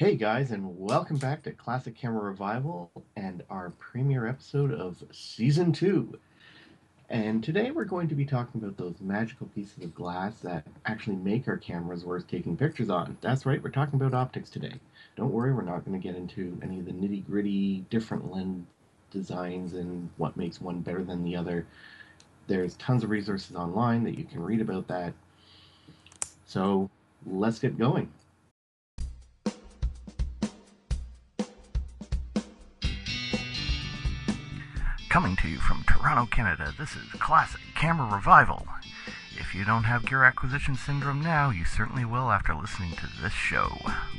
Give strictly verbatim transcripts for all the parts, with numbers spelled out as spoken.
Hey guys, and welcome back to Classic Camera Revival and our premiere episode of Season two. And today we're going to be talking about those magical pieces of glass that actually make our cameras worth taking pictures on. That's right, we're talking about optics today. Don't worry, we're not going to get into any of the nitty gritty different lens designs and what makes one better than the other. There's tons of resources online that you can read about that. So let's get going. Coming to you from Toronto, Canada, this is Classic Camera Revival. If you don't have gear acquisition syndrome now, you certainly will after listening to this show.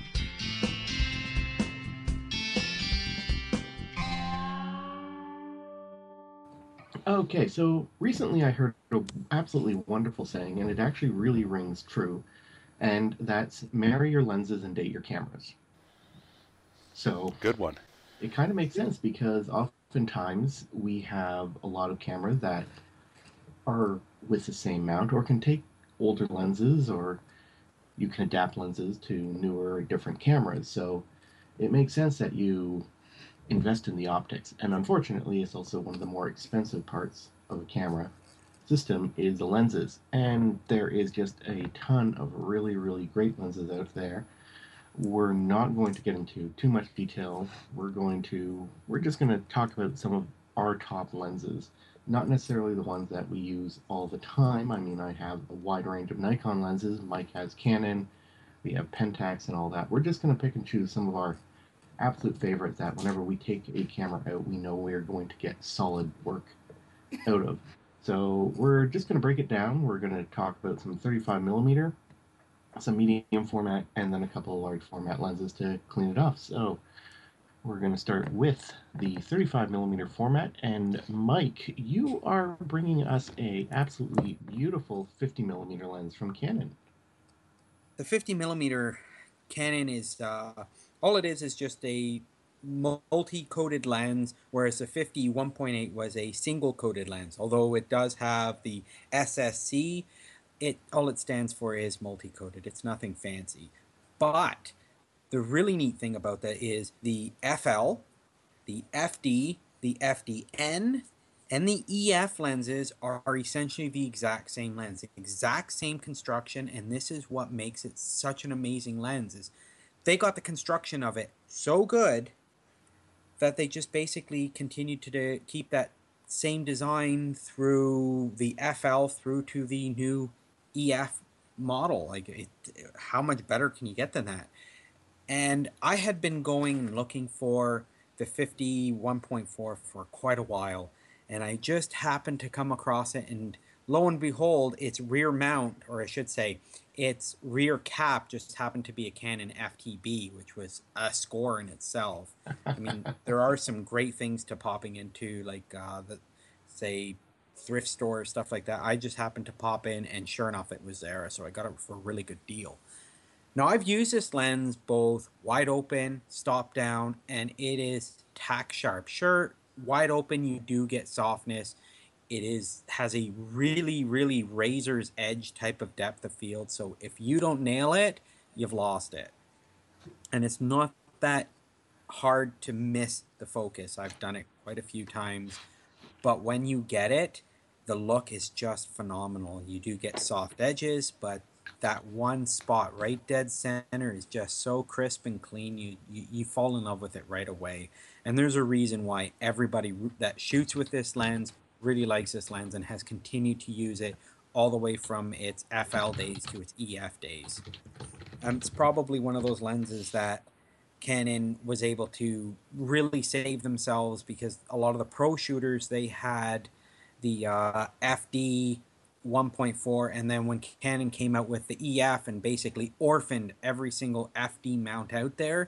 Okay, so recently I heard an absolutely wonderful saying, and it actually really rings true, and that's marry your lenses and date your cameras. So Good one. it kind of makes sense because oftentimes we have a lot of cameras that are with the same mount or can take older lenses, or you can adapt lenses to newer, different cameras. So it makes sense that you invest in the optics. And unfortunately, it's also one of the more expensive parts of a camera system is the lenses. And there is just a ton of really, really great lenses out there. We're not going to get into too much detail. We're going to we're just going to talk about some of our top lenses, not necessarily the ones that we use all the time. I mean, I have a wide range of Nikon lenses. Mike has Canon. We have Pentax and all that. We're just going to pick and choose some of our absolute favorites that whenever we take a camera out, we know we're going to get solid work out of. So we're just going to break it down. We're going to talk about some thirty-five millimeter, some medium format, and then a couple of large format lenses to clean it off. So we're going to start with the thirty-five millimeter format. And Mike, you are bringing us a absolutely beautiful fifty millimeter lens from Canon. The fifty millimeter Canon is uh, all it is is just a multi-coated lens, whereas the fifty one point eight was a single-coated lens. Although it does have the S S C, it all it stands for is multi-coated. It's nothing fancy. But the really neat thing about that is the F L, the F D, the F D N, and the E F lenses are, are essentially the exact same lens, the exact same construction, and this is what makes it such an amazing lens. Is they got the construction of it so good that they just basically continued to de- keep that same design through the F L through to the new E F model. Like, it, how much better can you get than that? And I had been going and looking for the fifty one point four for quite a while, and I just happened to come across it, and lo and behold, its rear mount, or I should say, its rear cap just happened to be a Canon F T B, which was a score in itself. I mean, there are some great things to popping into, like, uh, the, say, thrift store, stuff like that. I just happened to pop in, and sure enough, it was there, so I got it for a really good deal. Now, I've used this lens both wide open, stop down, and it is tack sharp. Sure, wide open you do get softness. It is has a really, really razor's edge type of depth of field. So if you don't nail it, you've lost it. And it's not that hard to miss the focus. I've done it quite a few times. But when you get it, the look is just phenomenal. You do get soft edges, but that one spot right dead center is just so crisp and clean. You, you you fall in love with it right away. And there's a reason why everybody that shoots with this lens really likes this lens and has continued to use it all the way from its F L days to its E F days. Um, it's probably one of those lenses that Canon was able to really save themselves, because a lot of the pro shooters, they had the uh, F D one point four, and then when Canon came out with the E F and basically orphaned every single F D mount out there,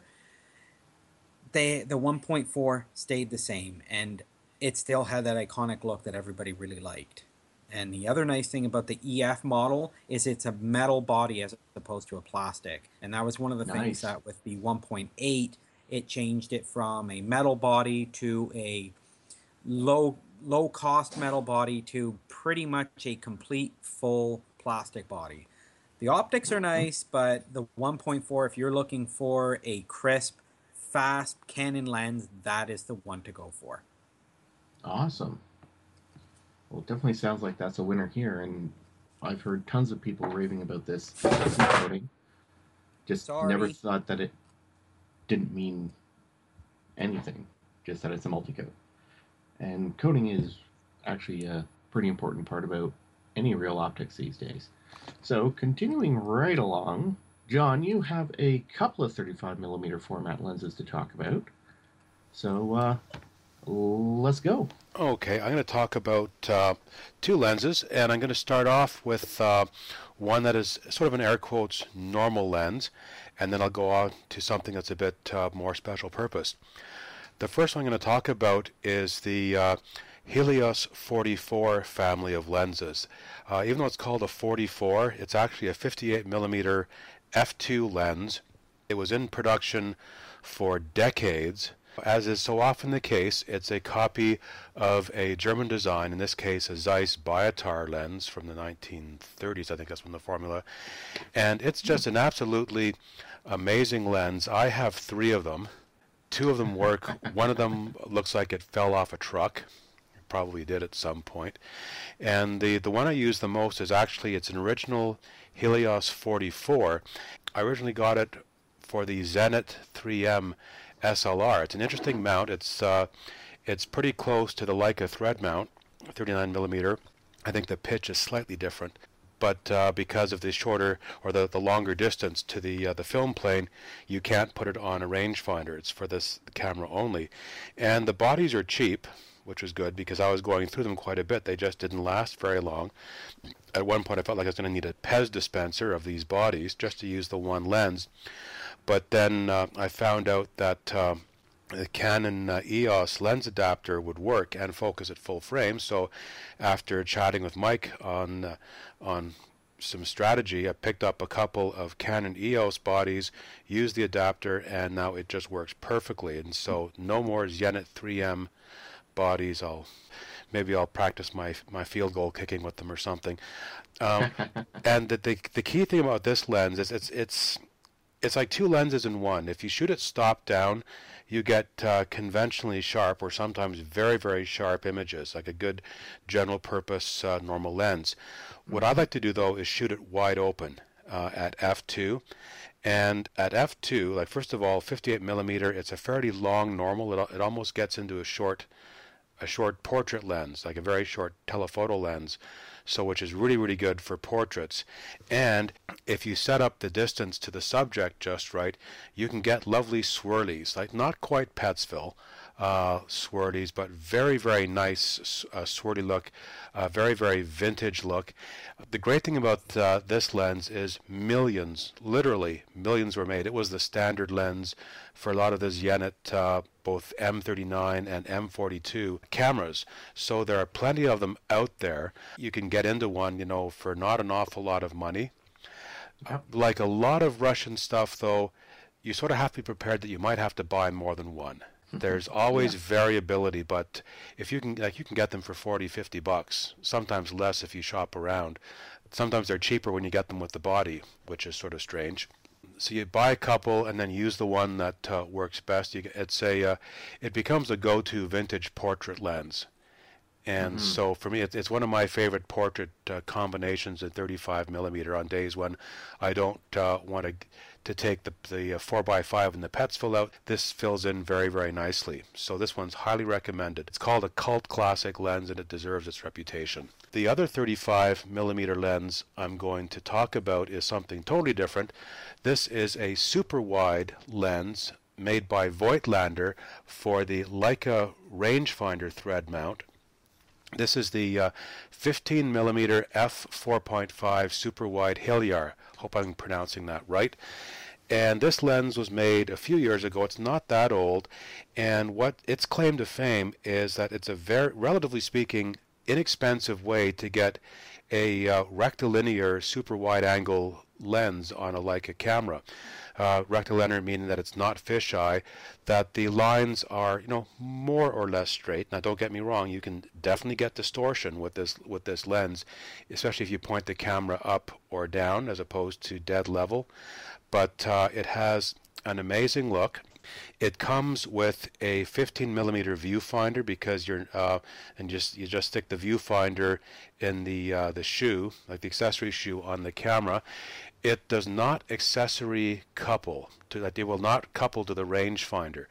they the one point four stayed the same, and it still had that iconic look that everybody really liked. And the other nice thing about the E F model is it's a metal body as opposed to a plastic. And that was one of the Nice. things that with the one point eight, it changed it from a metal body to a low low cost metal body to pretty much a complete full plastic body. The optics are nice, but the one point four, if you're looking for a crisp, fast Canon lens, that is the one to go for. Awesome. Well, it definitely sounds like that's a winner here, and I've heard tons of people raving about this coating. Just Sorry. never thought that it didn't mean anything, just that it's a multi-coat. And coating is actually a pretty important part about any real optics these days. So, continuing right along, John, you have a couple of thirty-five millimeter format lenses to talk about. So, uh, let's go. Okay, I'm going to talk about uh, two lenses, and I'm going to start off with uh, one that is sort of an air quotes normal lens, and then I'll go on to something that's a bit uh, more special purpose. The first one I'm going to talk about is the uh, Helios forty-four family of lenses. Uh, even though it's called a forty-four, it's actually a fifty-eight millimeter f two lens. It was in production for decades. As is so often the case, it's a copy of a German design, in this case a Zeiss Biotar lens from the nineteen thirties, I think that's when the formula. And it's just an absolutely amazing lens. I have three of them. Two of them work. One of them looks like it fell off a truck. It probably did at some point. And the, the one I use the most is actually, it's an original Helios forty-four. I originally got it for the Zenit three M S L R. It's an interesting mount. It's uh, it's pretty close to the Leica thread mount, thirty-nine millimeter. I think the pitch is slightly different, but uh, because of the shorter or the, the longer distance to the uh, the film plane, you can't put it on a rangefinder. It's for this camera only, and the bodies are cheap, which was good because I was going through them quite a bit. They just didn't last very long. At one point, I felt like I was going to need a Pez dispenser of these bodies just to use the one lens. But then uh, I found out that uh, the Canon uh, E O S lens adapter would work and focus at full frame. So after chatting with Mike on uh, on some strategy, I picked up a couple of Canon E O S bodies, used the adapter, and now it just works perfectly. And so no more Zenit three M bodies. I'll maybe I'll practice my my field goal kicking with them or something. Um, and the, the the key thing about this lens is it's it's It's like two lenses in one. If you shoot it stop down, you get uh, conventionally sharp or sometimes very, very sharp images, like a good general purpose uh, normal lens. What I like to do, though, is shoot it wide open uh, at f two. And at f two, like first of all, fifty-eight millimeter, it's a fairly long normal. It, it almost gets into a short, a short portrait lens, like a very short telephoto lens. So which is really, really good for portraits. And if you set up the distance to the subject just right, you can get lovely swirlies, like not quite Petzval uh, swirlies, but very, very nice uh, swirly look, uh, very, very vintage look. The great thing about uh, this lens is millions, literally millions were made. It was the standard lens for a lot of the Zenit uh, both M thirty-nine and M forty-two cameras. So there are plenty of them out there. You can get into one, you know, for not an awful lot of money. Yep. Like a lot of Russian stuff, though, you sort of have to be prepared that you might have to buy more than one. There's always Yeah. variability, but if you can, like, you can get them for forty, fifty bucks, sometimes less if you shop around. Sometimes they're cheaper when you get them with the body, which is sort of strange. So you buy a couple and then use the one that uh, works best. You, it's a, uh, it becomes a go-to vintage portrait lens. And Mhm. so for me, it's, it's one of my favorite portrait uh, combinations at thirty-five millimeter on days when I don't uh, want to to take the the uh, four by five and the Petzval out. This fills in very, very nicely. So this one's highly recommended. It's called a cult classic lens, and it deserves its reputation. The other thirty-five millimeter lens I'm going to talk about is something totally different. This is a super wide lens made by Voigtlander for the Leica rangefinder thread mount. This is the uh, fifteen millimeter f four point five super wide Heliar. Hope I'm pronouncing that right. And this lens was made a few years ago. It's not that old. And what its claim to fame is that it's a very, relatively speaking, inexpensive way to get a uh, rectilinear super wide angle lens on a Leica camera. Uh, rectilinear meaning that it's not fisheye, that the lines are, you know, more or less straight. Now, don't get me wrong; you can definitely get distortion with this with this lens, especially if you point the camera up or down as opposed to dead level. But uh, it has an amazing look. It comes with a fifteen millimeter viewfinder because you're uh, and just you just stick the viewfinder in the uh, the shoe, like the accessory shoe on the camera. It does not accessory couple to that. It will not couple to the rangefinder,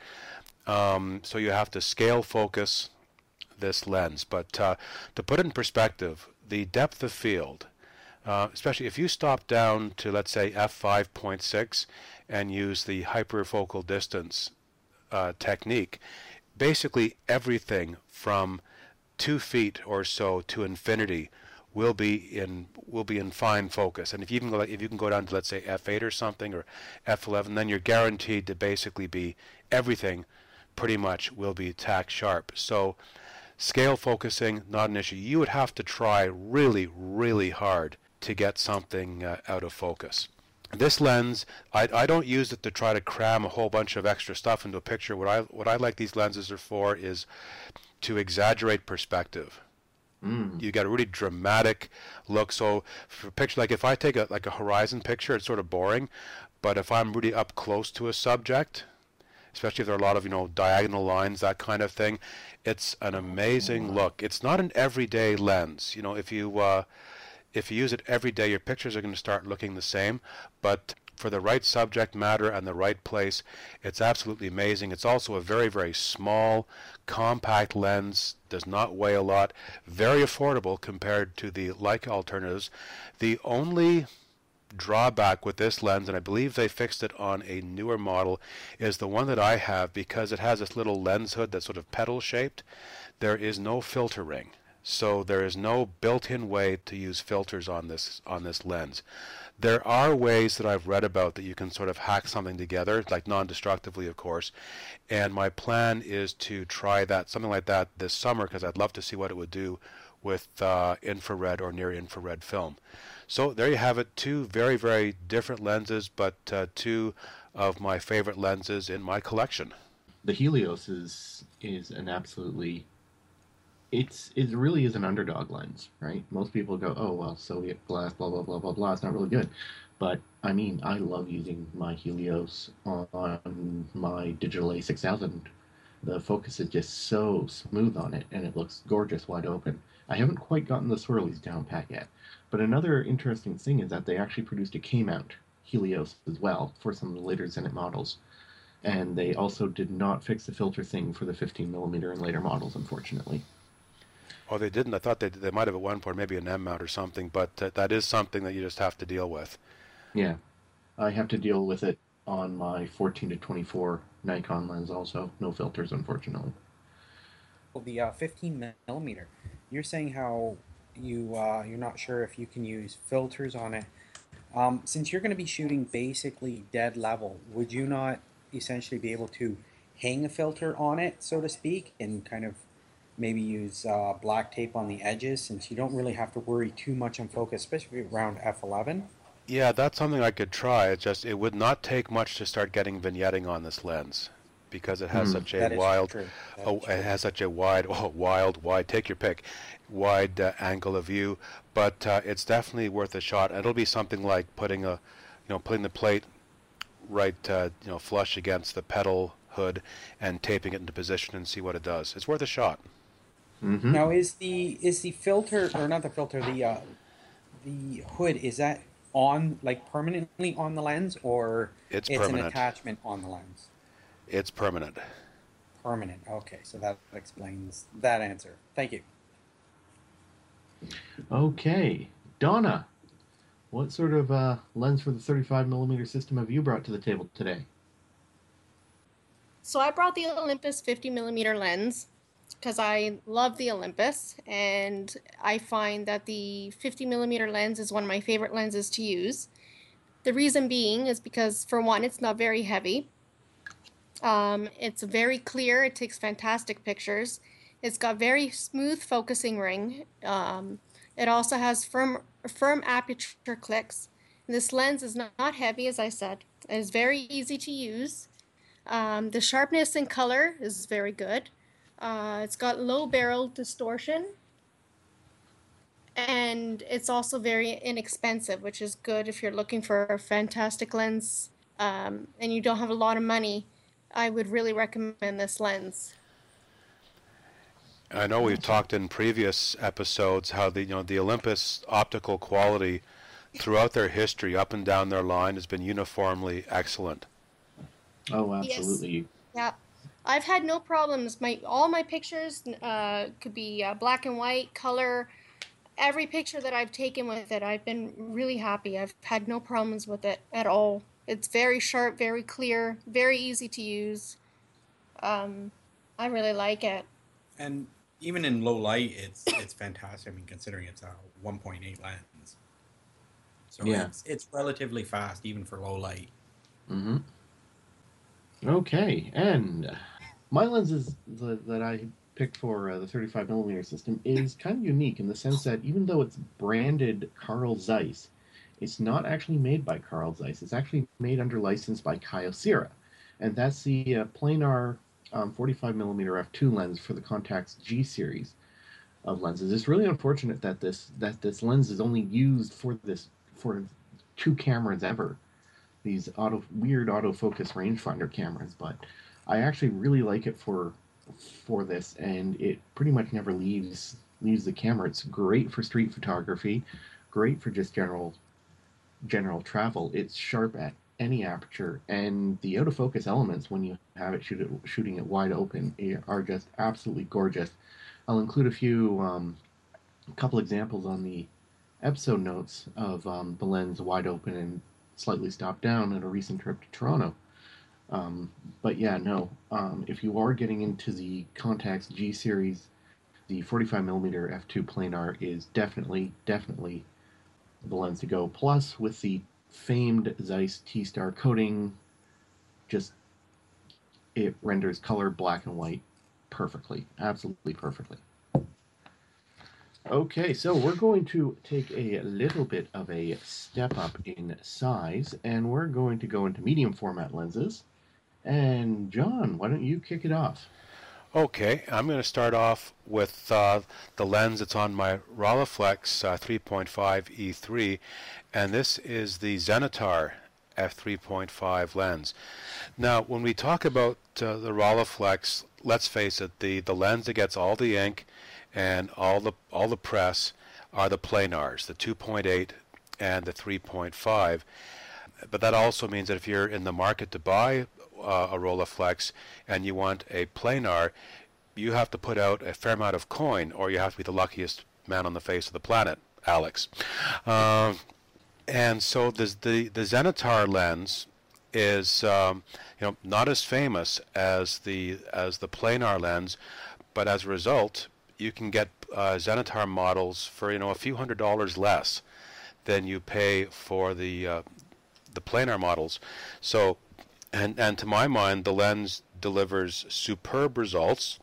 um, so you have to scale focus this lens. But uh, to put it in perspective, the depth of field, uh, especially if you stop down to, let's say, f five point six and use the hyperfocal distance uh, technique, basically everything from two feet or so to infinity will be in will be in fine focus. And if you can go if you can go down to, let's say, f eight or something, or f eleven, then you're guaranteed to basically be everything pretty much will be tack sharp. So scale focusing, not an issue. You would have to try really, really hard to get something uh, out of focus. This lens, I, I don't use it to try to cram a whole bunch of extra stuff into a picture. What I what I like these lenses are for is to exaggerate perspective. Mm. You get a really dramatic look. So for a picture, like if I take a like a horizon picture, it's sort of boring. But if I'm really up close to a subject, especially if there are a lot of, you know, diagonal lines, that kind of thing, it's an amazing look. It's not an everyday lens. You know, if you uh, if you use it every day, your pictures are going to start looking the same. But for the right subject matter and the right place, it's absolutely amazing. It's also a very, very small, compact lens, does not weigh a lot, very affordable compared to the Leica alternatives. The only drawback with this lens, and I believe they fixed it on a newer model, is the one that I have, because it has this little lens hood that's sort of petal shaped. There is no filter ring. So there is no built-in way to use filters on this on this lens. There are ways that I've read about that you can sort of hack something together, like non-destructively, of course. And my plan is to try that, something like that, this summer, because I'd love to see what it would do with uh, infrared or near-infrared film. So there you have it, two very, very different lenses, but uh, two of my favorite lenses in my collection. The Helios is is an absolutely it's it really is an underdog lens, right? Most people go, oh well, Soviet glass, blah blah blah blah blah. It's not really good, but I mean, I love using my Helios on my digital A six thousand. The focus is just so smooth on it, and it looks gorgeous wide open. I haven't quite gotten the swirlies down pat yet, but another interesting thing is that they actually produced a K-mount Helios as well for some of the later Zenit models. And they also did not fix the filter thing for the fifteen millimeter and later models, unfortunately. Oh, they didn't? I thought they they might have at one point, maybe an M mount or something, but uh, that is something that you just have to deal with. Yeah, I have to deal with it on my fourteen to twenty-four Nikon lens also. No filters, unfortunately. Well, the uh, fifteen millimeter, you're saying how you, uh, you're not sure if you can use filters on it. Um, since you're going to be shooting basically dead level, would you not essentially be able to hang a filter on it, so to speak, and kind of maybe use uh, black tape on the edges, since you don't really have to worry too much on focus, especially around f eleven? Yeah, that's something I could try. It just it would not take much to start getting vignetting on this lens, because it has Hmm. such a That is wild, true. That oh, is true. it has such a wide, oh, wild, wide. Take your pick, wide uh, angle of view. But uh, it's definitely worth a shot. It'll be something like putting a, you know, putting the plate right, uh, you know, flush against the pedal hood and taping it into position and see what it does. It's worth a shot. Mm-hmm. Now, is the is the filter, or not the filter, the uh, the hood, is that on, like, permanently on the lens, or It's it's an permanent. attachment on the lens? It's permanent. Permanent. Okay, so that explains that answer. Thank you. Okay, Donna, what sort of uh, lens for the thirty-five millimeter system have you brought to the table today? So I brought the Olympus fifty millimeter lens because I love the Olympus, and I find that the fifty millimeter lens is one of my favorite lenses to use. The reason being is because, for one, it's not very heavy. Um, it's very clear. It takes fantastic pictures. It's got very smooth focusing ring. Um, it also has firm firm aperture clicks, This lens is not, not heavy, as I said. It is very easy to use. Um, the sharpness and color is very good. Uh, it's got low barrel distortion, and it's also very inexpensive, which is good if you're looking for a fantastic lens um, and you don't have a lot of money. I would really recommend this lens. I know we've talked in previous episodes how the you know the Olympus optical quality throughout their history, up and down their line, has been uniformly excellent. Oh, absolutely. Yes. Yeah. I've had no problems. My all my pictures uh, could be uh, black and white, color. Every picture that I've taken with it, I've been really happy. I've had no problems with it at all. It's very sharp, very clear, very easy to use. Um, I really like it. And even in low light, it's it's fantastic. I mean, considering it's a one point eight lens, so Yeah. it's it's relatively fast even for low light. Mm-hmm. Okay, and my lenses that, that I picked for uh, the thirty-five millimeter system is kind of unique in the sense that even though it's branded Carl Zeiss, it's not actually made by Carl Zeiss. It's actually made under license by Kyocera, and that's the uh, planar um, forty-five millimeter f two lens for the Contax G series of lenses. It's really unfortunate that this that this lens is only used for this for two cameras ever. These auto weird autofocus rangefinder cameras, but I actually really like it for for this, and it pretty much never leaves leaves the camera. It's great for street photography, great for just general general travel. It's sharp at any aperture, and the autofocus elements when you have it, shoot it shooting it wide open are just absolutely gorgeous. I'll include a few um, a couple examples on the episode notes of um, the lens wide open and slightly stopped down at a recent trip to Toronto. Um, but yeah, no. Um, if you are getting into the Contax G series, the forty-five millimeter f two planar is definitely, definitely the lens to go. Plus, with the famed Zeiss T-Star coating, just it renders color black and white perfectly, absolutely perfectly. Okay, so we're going to take a little bit of a step up in size, and we're going to go into medium format lenses. And John, why don't you kick it off? Okay, I'm going to start off with uh, the lens that's on my Rolleiflex uh, three point five E three, and this is the Zenitar f three point five lens. Now, when we talk about uh, the Rolleiflex, let's face it, the, the lens that gets all the ink and all the all the press are the planars, the two point eight and the three point five. But that also means that if you're in the market to buy uh, a Rolleiflex and you want a planar, you have to put out a fair amount of coin, or you have to be the luckiest man on the face of the planet, Alex. Um, and so the the, the Zenitar lens is um, you know not as famous as the as the planar lens, but as a result, you can get uh, Zenitar models for you know a few hundred dollars less than you pay for the uh, the planar models. So, and and to my mind, the lens delivers superb results.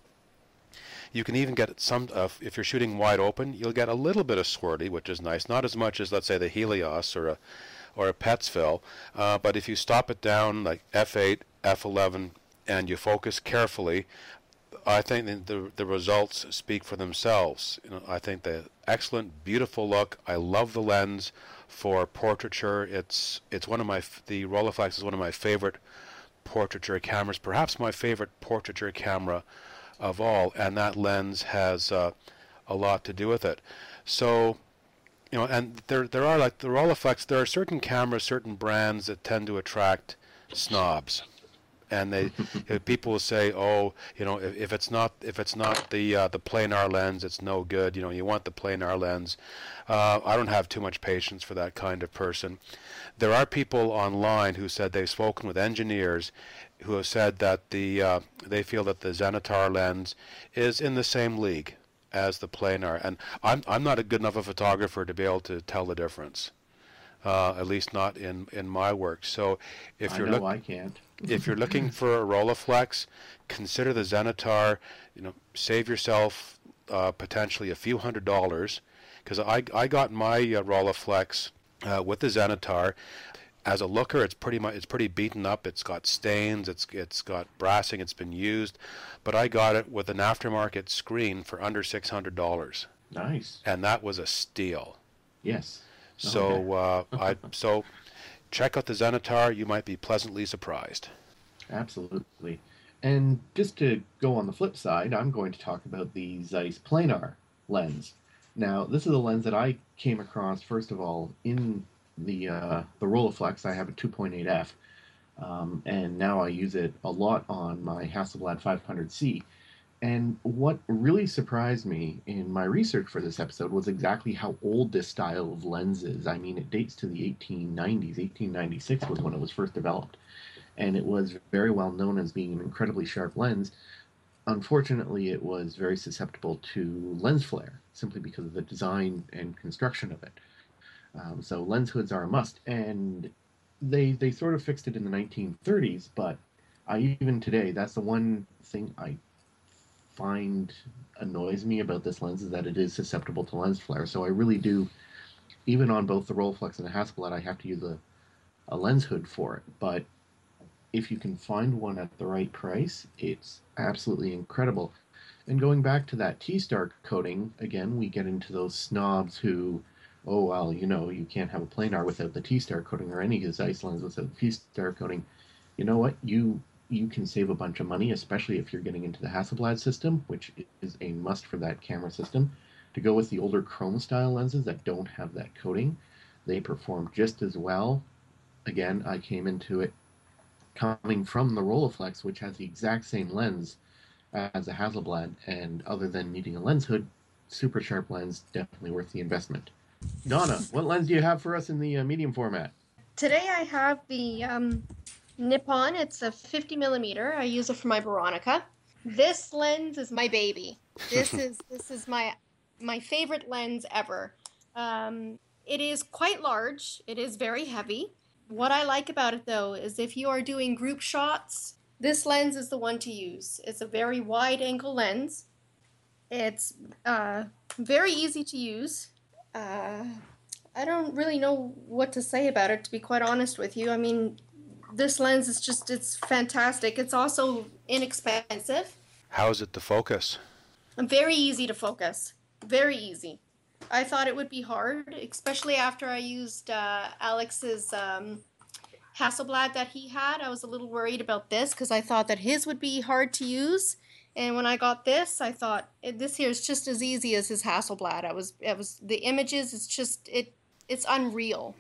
You can even get some uh, if you're shooting wide open, you'll get a little bit of swirly, which is nice. Not as much as let's say the Helios or a or a Petzval, uh, but if you stop it down like f eight, f eleven, and you focus carefully, I think the the results speak for themselves. You know, I think the excellent, beautiful look. I love the lens for portraiture. It's it's one of my the Rolleiflex is one of my favorite portraiture cameras, perhaps my favorite portraiture camera of all, and that lens has uh, a lot to do with it. So, you know, and there there are like the Rolleiflex. There are certain cameras, certain brands that tend to attract snobs. And they, people will say, "Oh, you know, if, if it's not if it's not the uh, the planar lens, it's no good. You know, you want the planar lens." Uh, I don't have too much patience for that kind of person. There are people online who said they've spoken with engineers who have said that the uh, they feel that the Zenitar lens is in the same league as the planar, and I'm I'm not a good enough a photographer to be able to tell the difference. Uh, at least not in in my work. So, if I you're know look, I can't. if you're looking for a Rolleiflex, consider the Zenitar. You know, save yourself uh, potentially a few hundred dollars, because I I got my uh, Rolleiflex uh, with the Zenitar. As a looker, it's pretty much it's pretty beaten up. It's got stains. It's it's got brassing. It's been used, but I got it with an aftermarket screen for under six hundred dollars. Nice. And that was a steal. Yes. So Okay. uh, I so check out the Zenitar. You might be pleasantly surprised. Absolutely. And just to go on the flip side, I'm going to talk about the Zeiss planar lens. Now, this is a lens that I came across first of all in the uh, the Rolleiflex. I have a two point eight F, um, and now I use it a lot on my Hasselblad five hundred C. And what really surprised me in my research for this episode was exactly how old this style of lens is. I mean, it dates to the eighteen nineties. eighteen ninety-six was when it was first developed, and it was very well known as being an incredibly sharp lens. Unfortunately, it was very susceptible to lens flare, simply because of the design and construction of it. Um, so lens hoods are a must, and they they sort of fixed it in the nineteen thirties. But I even today, that's the one thing I find annoys me about this lens, is that it is susceptible to lens flare. So I really do, even on both the Rolleiflex and the Hasselblad, I have to use a, a lens hood for it. But if you can find one at the right price, it's absolutely incredible. And going back to that T-Star coating, again, we get into those snobs who, oh, well, you know, you can't have a planar without the T-Star coating, or any Zeiss lens without the T-Star coating. You know what? You you can save a bunch of money, especially if you're getting into the Hasselblad system, which is a must for that camera system, to go with the older chrome-style lenses that don't have that coating. They perform just as well. Again, I came into it coming from the Rolleiflex, which has the exact same lens as a Hasselblad, and other than needing a lens hood, super sharp lens, definitely worth the investment. Donna, what lens do you have for us in the uh, medium format? Today I have the um, Nippon. It's a fifty millimeter. I use it for my Veronica. This lens is my baby. This is this is my my favorite lens ever. Um, it is quite large. It is very heavy. What I like about it, though, is if you are doing group shots, this lens is the one to use. It's a very wide-angle lens. It's uh, very easy to use. Uh, I don't really know what to say about it, to be quite honest with you. I mean, this lens is just, it's fantastic. It's also inexpensive. How is it to focus? Very easy to focus. Very easy. I thought it would be hard, especially after I used uh, Alex's um, Hasselblad that he had. I was a little worried about this because I thought that his would be hard to use. And when I got this, I thought this here is just as easy as his Hasselblad. I was, it was the images. It's just it, it's unreal.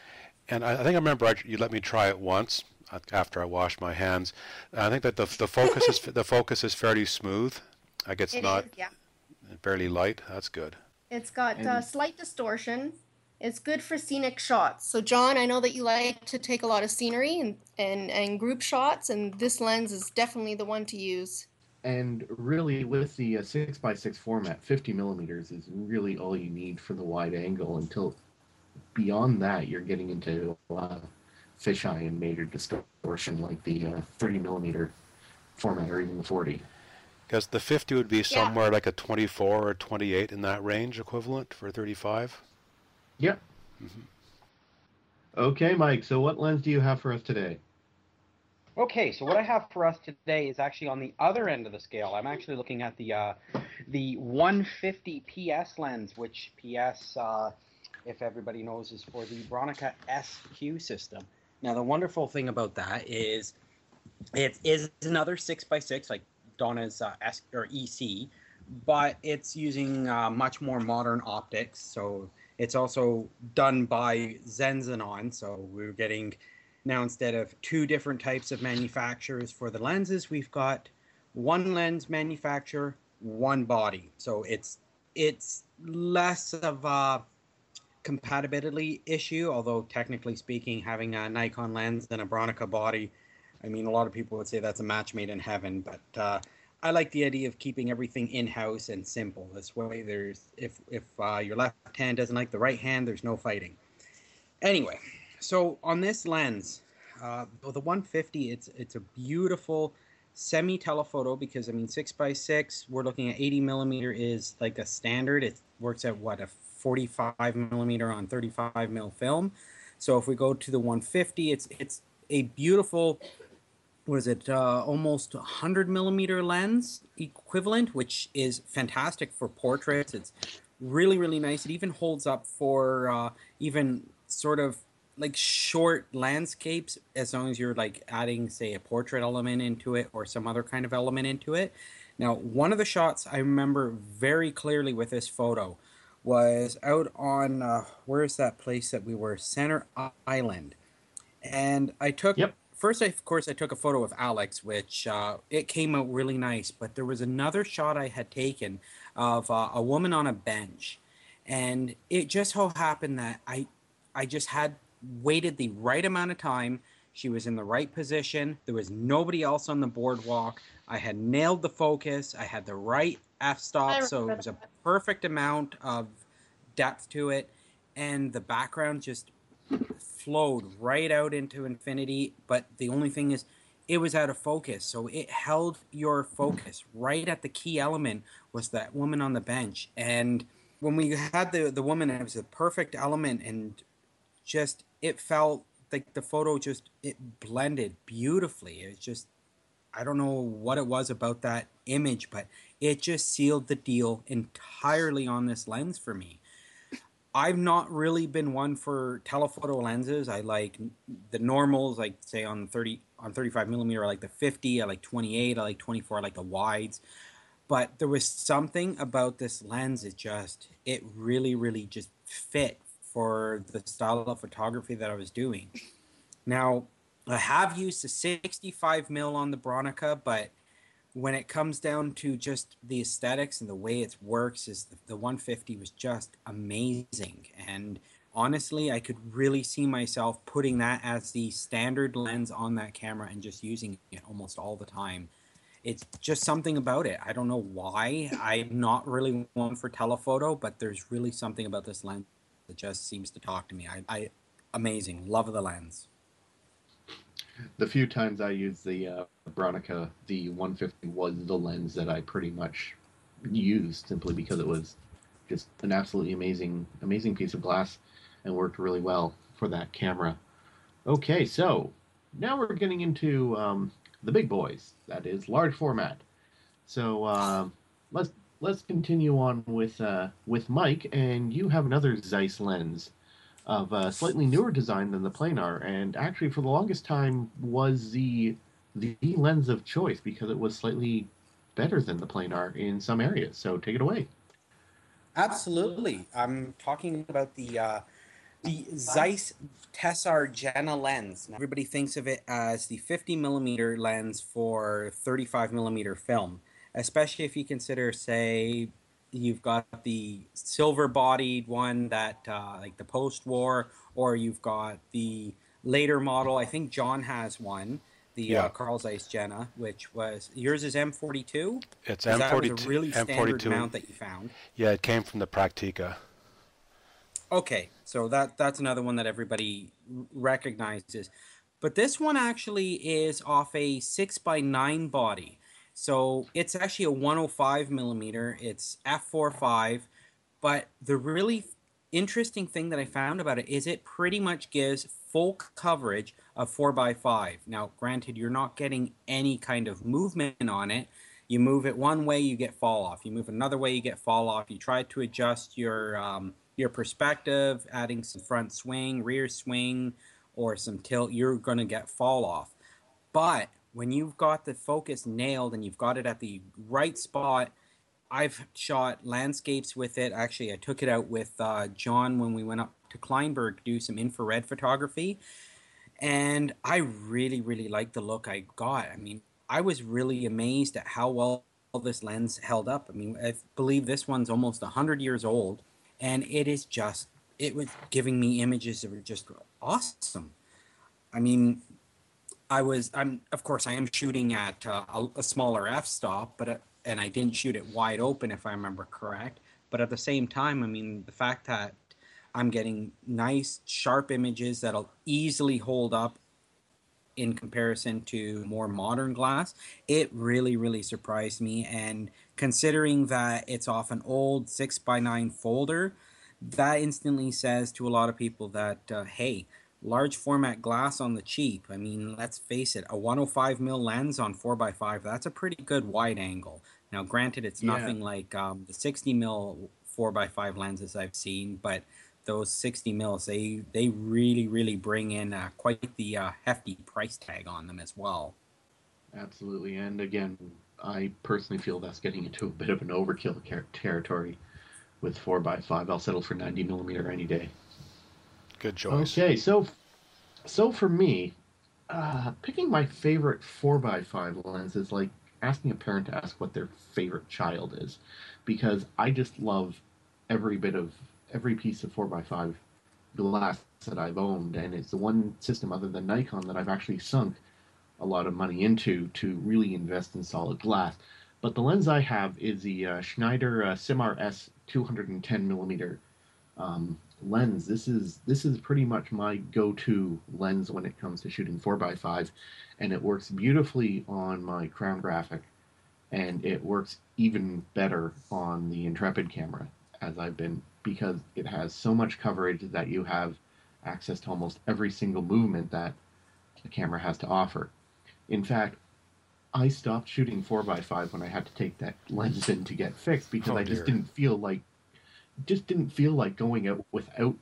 And I, I think I remember I, you let me try it once after I washed my hands. I think that the the focus is the focus is fairly smooth. Like it's It not is, yeah. fairly light. That's good. It's got uh, And- slight distortion. It's good for scenic shots. So, John, I know that you like to take a lot of scenery and, and, and group shots, and this lens is definitely the one to use. And really, with the uh, six by six format, fifty millimeters is really all you need for the wide angle. Until beyond that, you're getting into a lot of fisheye and major distortion, like the uh, thirty millimeter format, or even the forty. Because the fifty would be somewhere like a twenty-four or twenty-eight in that range equivalent for thirty-five. Yep. Mm-hmm. Okay, Mike, so what lens do you have for us today? Okay, so what I have for us today is actually on the other end of the scale. I'm actually looking at the uh, the one fifty P S lens, which P S, uh, if everybody knows, is for the Bronica S Q system. Now, the wonderful thing about that is it is another six by six, like Donna's uh, S or E C, but it's using uh, much more modern optics. So it's also done by Zenzinon. So we're getting now, instead of two different types of manufacturers for the lenses, we've got one lens manufacturer, one body. So it's it's less of a compatibility issue, although technically speaking, having a Nikon lens and a Bronica body, I mean, a lot of people would say that's a match made in heaven, but uh, I like the idea of keeping everything in-house and simple. This way, there's if, if uh, your left hand doesn't like the right hand, there's no fighting. Anyway, so on this lens, uh, the one fifty, it's it's a beautiful semi-telephoto because, I mean, six by six, we're looking at eighty millimeter is like a standard. It works at, what, a forty-five millimeter on thirty-five mil film. So if we go to the one fifty, it's it's a beautiful, what is it, uh, almost one hundred millimeter lens equivalent, which is fantastic for portraits. It's really, really nice. It even holds up for uh, even sort of like short landscapes, as long as you're like adding, say, a portrait element into it or some other kind of element into it. Now, one of the shots I remember very clearly with this photo was out on, uh, where's that place that we were? Center Island. And I took, Yep. first, I, of course, I took a photo of Alex, which uh, it came out really nice. But there was another shot I had taken of uh, a woman on a bench. And it just so happened that I, I just had waited the right amount of time. She was in the right position. There was nobody else on the boardwalk. I had nailed the focus. I had the right f-stop, so it was a perfect amount of depth to it. And the background just flowed right out into infinity. But the only thing is, it was out of focus. So it held your focus right at the key element was that woman on the bench. And when we had the, the woman, it was a perfect element, and just, it felt like the photo just, it blended beautifully. It was just, I don't know what it was about that image, but it just sealed the deal entirely on this lens for me. I've not really been one for telephoto lenses. I like the normals, like say on thirty on thirty-five millimeter. I like the fifty. I like twenty-eight. I like twenty-four. I like the wides. But there was something about this lens. It just, it really, really just fit for the style of photography that I was doing. Now, I have used a sixty-five mil on the Bronica, but when it comes down to just the aesthetics and the way it works, is the, the one fifty was just amazing. And honestly, I could really see myself putting that as the standard lens on that camera and just using it almost all the time. It's just something about it. I don't know why. I'm not really one for telephoto, but there's really something about this lens that just seems to talk to me. I, I amazing. Love the lens. The few times I used the uh, Bronica, the one fifty was the lens that I pretty much used, simply because it was just an absolutely amazing, amazing piece of glass and worked really well for that camera. Okay, so now we're getting into um, the big boys. That is large format. So uh, let's let's continue on with uh, with Mike, and you have another Zeiss lens of a slightly newer design than the planar, and actually for the longest time was the the lens of choice because it was slightly better than the planar in some areas. So take it away. Absolutely. I'm talking about the uh, the Zeiss Tessar Jenna lens. Now, everybody thinks of it as the fifty millimeter lens for thirty-five millimeter film, especially if you consider, say, you've got the silver-bodied one that, uh, like the post-war, or you've got the later model. I think John has one, the Yeah. uh, Carl Zeiss Jenna, which was, yours is M forty-two? It's That M forty-two. was a really standard M forty-two. mount that you found. Yeah, it came from the Praktika. Okay, so that that's another one that everybody r- recognizes. But this one actually is off a six by nine body. So it's actually a one oh five millimeter. It's f four five. But the really interesting thing that I found about it is it pretty much gives full coverage of four by five. Now, granted, you're not getting any kind of movement on it. You move it one way, you get fall off. You move another way, you get fall off. You try to adjust your um, your perspective, adding some front swing, rear swing, or some tilt, you're going to get fall off. But when you've got the focus nailed and you've got it at the right spot, I've shot landscapes with it. Actually, I took it out with uh, John when we went up to Kleinberg to do some infrared photography. And I really, really liked the look I got. I mean, I was really amazed at how well this lens held up. I mean, I believe this one's almost one hundred years old. And it is just, it was giving me images that were just awesome. I mean, I was, I'm, of course, I am shooting at uh, a, a smaller f-stop, but, uh, and I didn't shoot it wide open, if I remember correct. But at the same time, I mean, the fact that I'm getting nice, sharp images that'll easily hold up in comparison to more modern glass, it really, really surprised me. And considering that it's off an old six by nine folder, that instantly says to a lot of people that, uh, hey, large format glass on the cheap. I mean, let's face it, a one oh five mil lens on four by five, that's a pretty good wide angle. Now, granted, it's Yeah. nothing like um, the sixty mil four by five lenses I've seen, but those sixty mils, they, they really, really bring in uh, quite the uh, hefty price tag on them as well. Absolutely. And again, I personally feel that's getting into a bit of an overkill car- territory with four by five. I'll settle for ninety millimeter any day. Good choice. Okay, so so for me, uh, picking my favorite four by five lens is like asking a parent to ask what their favorite child is, because I just love every bit of every piece of four by five glass that I've owned, and it's the one system other than Nikon that I've actually sunk a lot of money into to really invest in solid glass. But the lens I have is the uh, Schneider uh, Simar S two ten millimeter um, lens. This is this is pretty much my go-to lens when it comes to shooting four by five, and it works beautifully on my Crown Graphic, and it works even better on the Intrepid camera, as I've been, because it has so much coverage that you have access to almost every single movement that the camera has to offer. In fact, I stopped shooting four by five when I had to take that lens in to get fixed, because Oh, I just dear. didn't feel like just didn't feel like going out without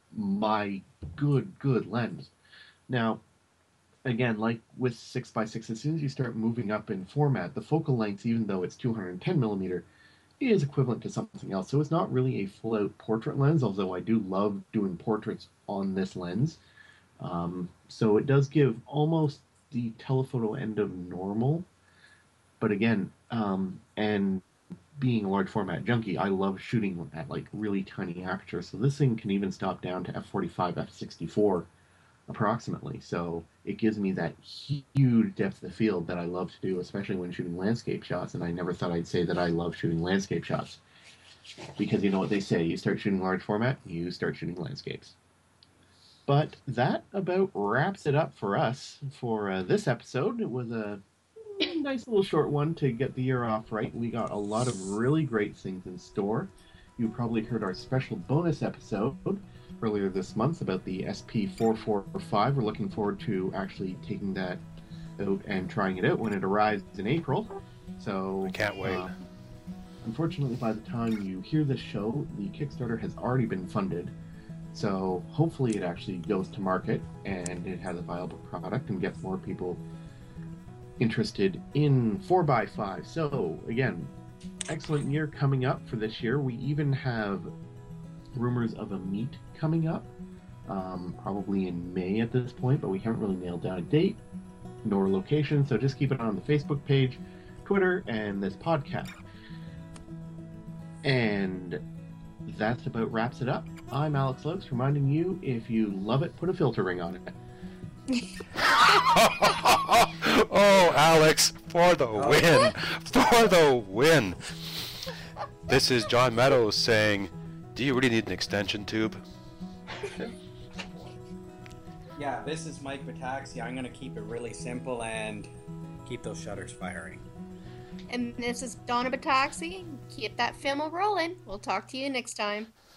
my good good lens. Now, again, like with six by six, as soon as you start moving up in format, the focal length, even though it's two ten millimeter, is equivalent to something else. So it's not really a full-out portrait lens, although I do love doing portraits on this lens. Um, so it does give almost the telephoto end of normal, but again, um, and being a large format junkie, I love shooting at like really tiny aperture. So this thing can even stop down to f forty-five, f sixty-four approximately. So it gives me that huge depth of field that I love to do, especially when shooting landscape shots. And I never thought I'd say that I love shooting landscape shots, because you know what they say, you start shooting large format, you start shooting landscapes. But that about wraps it up for us for uh, this episode. It was a nice little short one to get the year off right. We got a lot of really great things in store. You probably heard our special bonus episode earlier this month about the S P four forty-five. We're looking forward to actually taking that out and trying it out when it arrives in April. So I can't wait. Um, unfortunately, by the time you hear this show, the Kickstarter has already been funded. So hopefully it actually goes to market and it has a viable product and gets more people interested in four by five. So again, excellent year coming up for this year. We even have rumors of a meet coming up, um, probably in May at this point, but we haven't really nailed down a date nor location, so just keep it on the Facebook page, Twitter, and this podcast. And that's about wraps it up. I'm Alex Lokes, reminding you, if you love it, put a filter ring on it. Oh, Alex, for the win! For the win! This is John Meadows saying, do you really need an extension tube? Yeah, this is Mike Bataxi. I'm going to keep it really simple and keep those shutters firing. And this is Donna Bataxi. Keep that film rolling. We'll talk to you next time.